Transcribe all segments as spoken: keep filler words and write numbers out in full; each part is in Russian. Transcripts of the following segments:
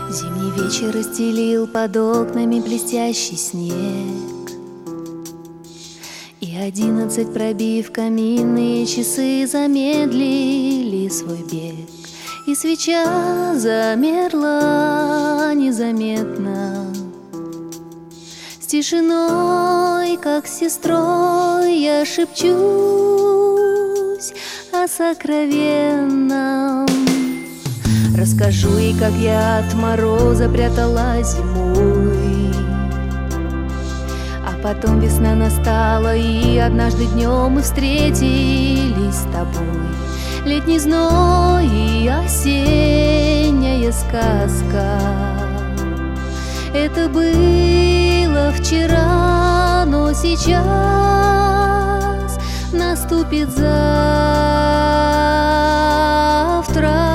Зимний вечер расстелил под окнами блестящий снег, и одиннадцать, пробив каминные часы, замедлили свой бег. И свеча замерла незаметно, с тишиной, как с сестрой, я шепчусь о сокровенном. Расскажу ей, как я от мороза пряталась зимой, а потом весна настала, и однажды днем мы встретились с тобой. Летний зной и осенняя сказка — это было вчера, но сейчас наступит завтра.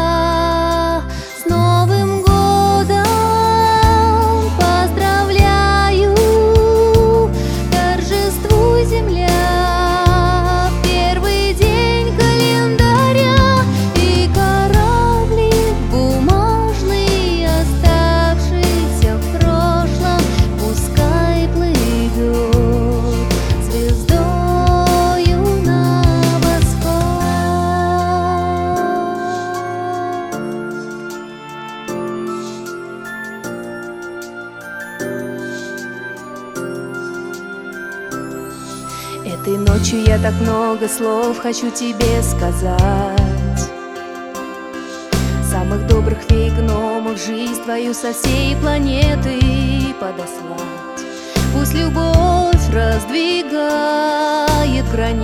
Этой ночью я так много слов хочу тебе сказать, самых добрых фей, гномов, жизнь твою со всей планеты подослать. Пусть любовь раздвигает границы,